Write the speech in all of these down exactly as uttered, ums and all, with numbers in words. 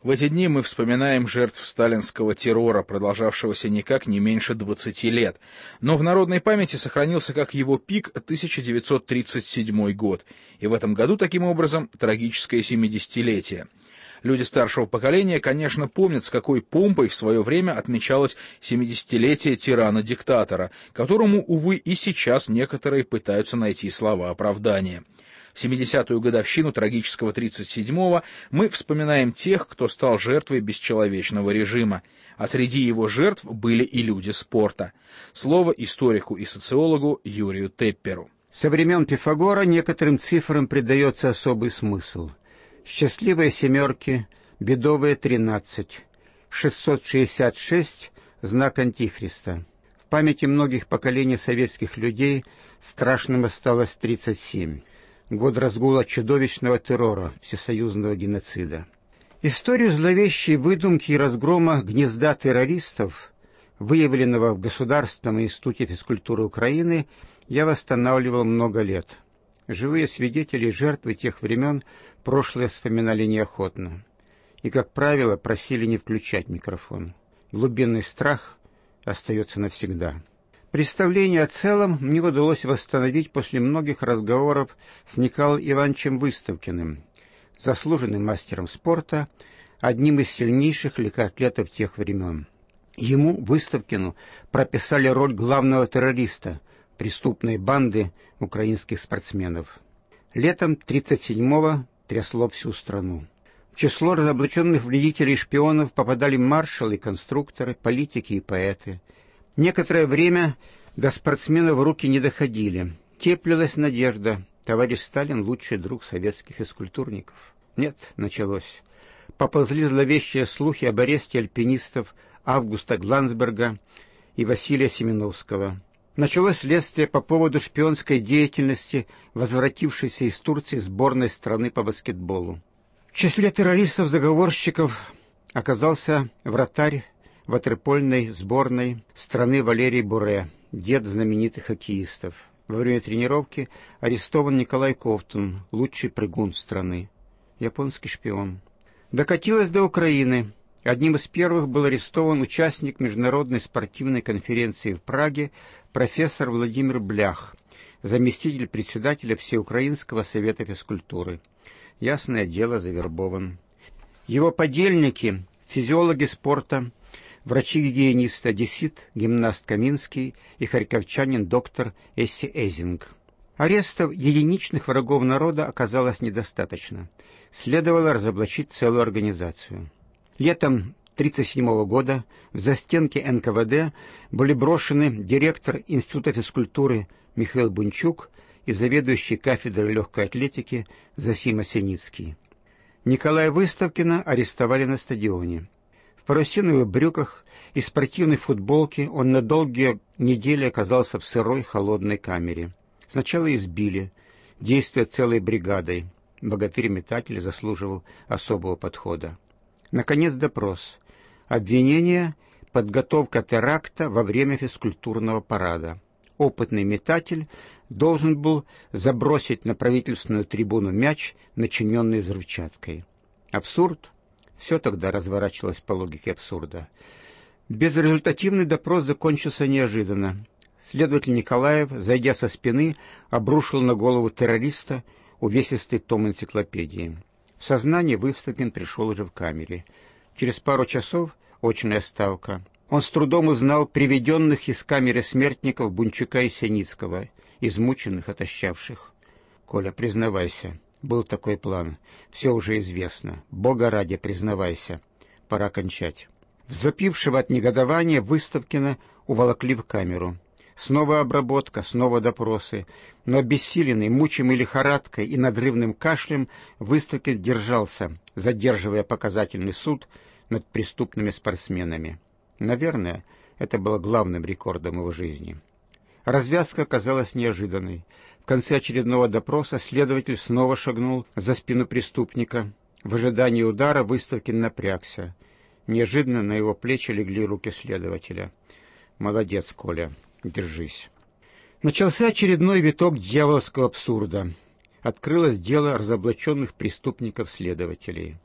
В эти дни мы вспоминаем жертв сталинского террора, продолжавшегося никак не меньше двадцати лет. Но в народной памяти сохранился как его пик тысяча девятьсот тридцать седьмой год. И в этом году, таким образом, трагическое семидесятилетие. Люди старшего поколения, конечно, помнят, с какой помпой в свое время отмечалось семидесятилетие тирана-диктатора, которому, увы, и сейчас некоторые пытаются найти слова оправдания. В семидесятую годовщину трагического тридцать седьмого мы вспоминаем тех, кто стал жертвой бесчеловечного режима, а среди его жертв были и люди спорта. Слово историку и социологу Юрию Тепперу. Со времен Пифагора некоторым цифрам придается особый смысл. Счастливые семерки, бедовые тринадцать, шестьсот шестьдесят шесть — знак Антихриста. В памяти многих поколений советских людей страшным осталось тридцать семь. Год разгула чудовищного террора, всесоюзного геноцида. Историю зловещей выдумки и разгрома гнезда террористов, выявленного в Государственном институте физкультуры Украины, я восстанавливал много лет. Живые свидетели и жертвы тех времен прошлое вспоминали неохотно. И, как правило, просили не включать микрофон. Глубинный страх остается навсегда. Представление о целом мне удалось восстановить после многих разговоров с Николаем Ивановичем Выставкиным, заслуженным мастером спорта, одним из сильнейших легкоатлетов тех времен. Ему, Выставкину, прописали роль главного террориста преступной банды украинских спортсменов. Летом тридцать седьмого трясло всю страну. В число разоблаченных вредителей и шпионов попадали маршалы, конструкторы, политики и поэты. Некоторое время до спортсменов руки не доходили. Теплилась надежда. Товарищ Сталин — лучший друг советских физкультурников. Нет, началось. Поползли зловещие слухи об аресте альпинистов Августа Глансберга и Василия Семеновского. Началось следствие по поводу шпионской деятельности возвратившейся из Турции сборной страны по баскетболу. В числе террористов-заговорщиков оказался вратарь ватерпольной сборной страны Валерий Буре, дед знаменитых хоккеистов. Во время тренировки арестован Николай Ковтун, лучший прыгун страны, японский шпион. Докатилось до Украины. Одним из первых был арестован участник международной спортивной конференции в Праге профессор Владимир Блях, заместитель председателя Всеукраинского совета физкультуры. Ясное дело, завербован. Его подельники, физиологи спорта, врачи-гигиенисты, одессит, гимнаст Каминский и харьковчанин доктор Эсси Эзинг. Арестов единичных врагов народа оказалось недостаточно. Следовало разоблачить целую организацию. Летом тридцать седьмого года в застенки эн ка вэ дэ были брошены директор Института физкультуры Михаил Бунчук и заведующий кафедрой легкой атлетики Зосима Синицкий. Николая Выставкина арестовали на стадионе. В парусиновых брюках и спортивной футболке он на долгие недели оказался в сырой холодной камере. Сначала избили, действуя целой бригадой. Богатырь-метатель заслуживал особого подхода. Наконец, допрос. Обвинение — подготовка теракта во время физкультурного парада. Опытный метатель должен был забросить на правительственную трибуну мяч, начиненный взрывчаткой. Абсурд? Все тогда разворачивалось по логике абсурда. Безрезультативный допрос закончился неожиданно. Следователь Николаев, зайдя со спины, обрушил на голову террориста увесистый том энциклопедии. В сознание Выставкин пришел уже в камере. Через пару часов очная ставка. Он с трудом узнал приведенных из камеры смертников Бунчука и Синицкого, измученных, отощавших. «Коля, признавайся, был такой план. Все уже известно. Бога ради, признавайся. Пора кончать». Взопившего от негодования Выставкина уволокли в камеру. Снова обработка, снова допросы. Но обессиленный, мучимый лихорадкой и надрывным кашлем, Выставкин держался, задерживая показательный суд над преступными спортсменами. Наверное, это было главным рекордом его жизни. Развязка оказалась неожиданной. В конце очередного допроса следователь снова шагнул за спину преступника. В ожидании удара Выставкин напрягся. Неожиданно на его плечи легли руки следователя. «Молодец, Коля, держись». Начался очередной виток дьявольского абсурда. Открылось дело разоблаченных преступников-следователей.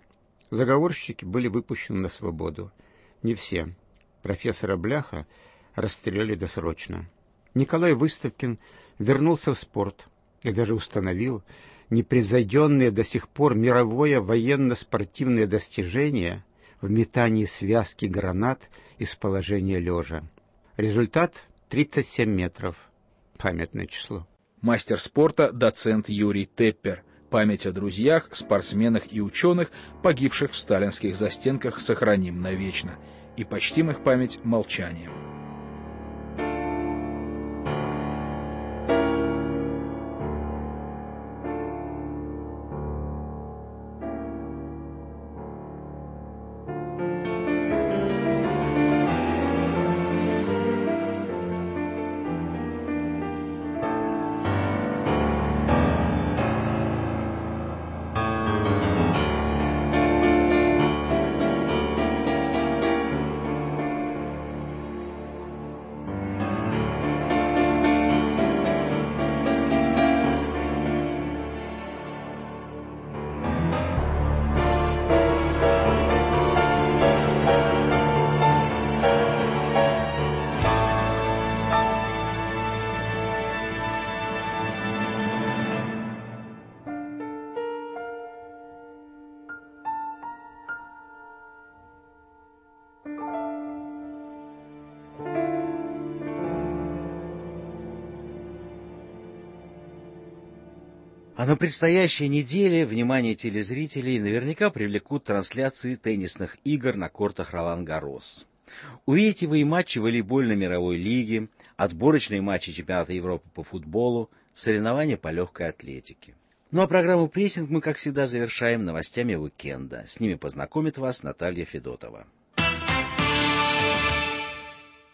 Заговорщики были выпущены на свободу. Не все. Профессора Бляха расстреляли досрочно. Николай Выставкин вернулся в спорт и даже установил непревзойденное до сих пор мировое военно-спортивное достижение в метании связки гранат из положения лежа. Результат — тридцать семь метров. Памятное число. Мастер спорта доцент Юрий Теппер. Память о друзьях, спортсменах и ученых, погибших в сталинских застенках, сохраним навечно. И почтим их память молчанием. А на предстоящей неделе внимание телезрителей наверняка привлекут трансляции теннисных игр на кортах Ролан-Гаррос. Увидите вы и матчи волейбольной мировой лиги, отборочные матчи чемпионата Европы по футболу, соревнования по легкой атлетике. Ну а программу «Прессинг» мы, как всегда, завершаем новостями уикенда. С ними познакомит вас Наталья Федотова.